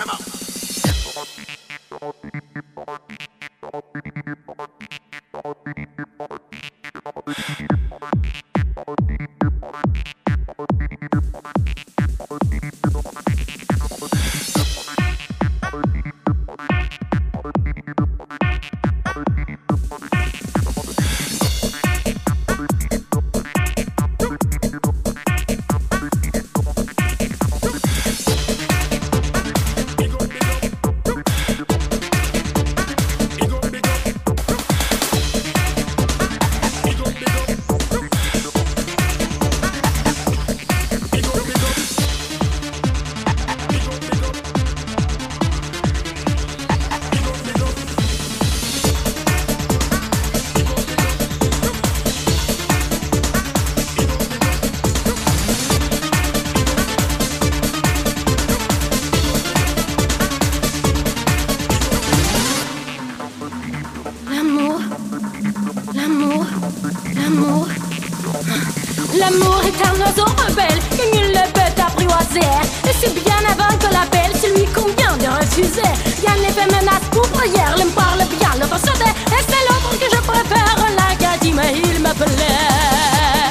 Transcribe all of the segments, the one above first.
L'amour est un oiseau rebelle que nul ne peut apprivoiser. Et c'est bien avant que l'appel, celui qu'on vient de refuser. Rien n'est fait menace pour prière, l'un parle bien, l'autre sautait. Et c'est l'autre que je préfère, l'Acadie, mais il m'appelait.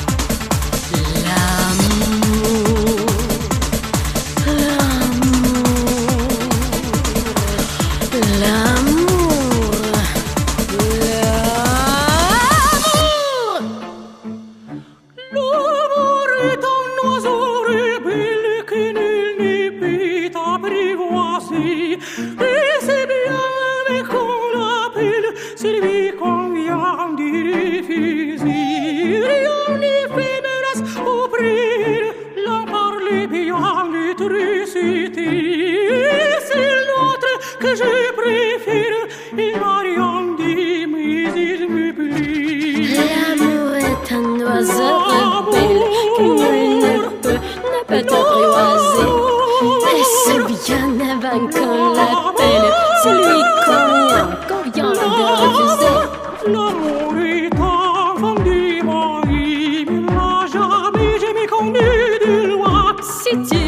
L'amour, l'amour, l'amour. Et c'est bien avec qu'on l'appelle, c'est lui qu'on vient d'y refuser. Rien n'y fait menace au prix, l'un parle bien l'électricité. Et c'est l'autre que je préfère, il m'a rien dit, mais il me plaît. L'amour est un oiseau rebelle que nul ne peut apprivoiser. Et c'est bien avant qu'on l'appelle, celui qu'on vient de refuser. L'amour est enfant du mari, mais n'a jamais connu de loi. Si tu